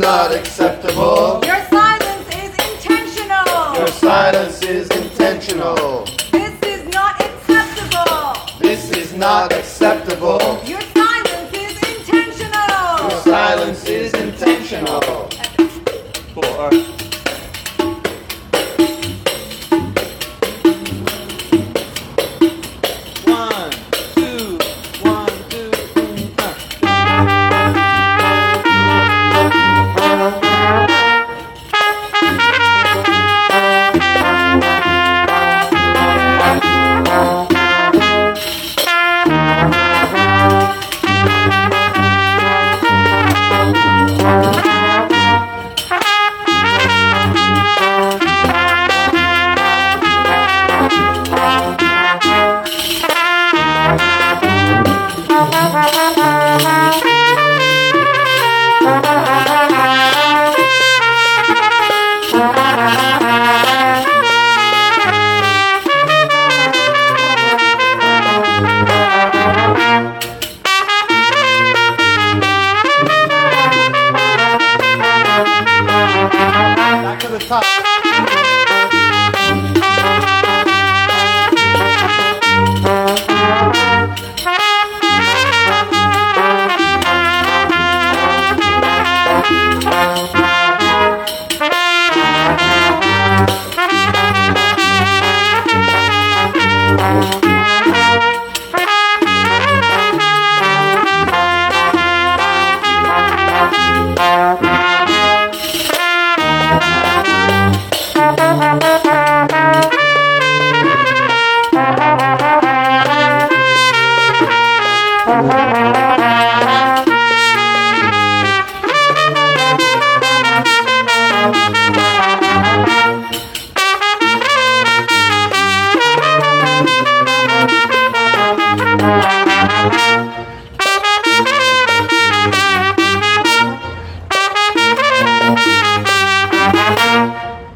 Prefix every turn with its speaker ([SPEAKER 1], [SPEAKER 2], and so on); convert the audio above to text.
[SPEAKER 1] not acceptable.
[SPEAKER 2] Your silence is intentional.
[SPEAKER 1] Your silence is intentional.
[SPEAKER 2] This is not acceptable.
[SPEAKER 1] This is not acceptable.
[SPEAKER 2] Your silence is intentional.
[SPEAKER 1] Your silence is intentional.
[SPEAKER 3] Cool, all right. One, two,
[SPEAKER 1] Back to the top.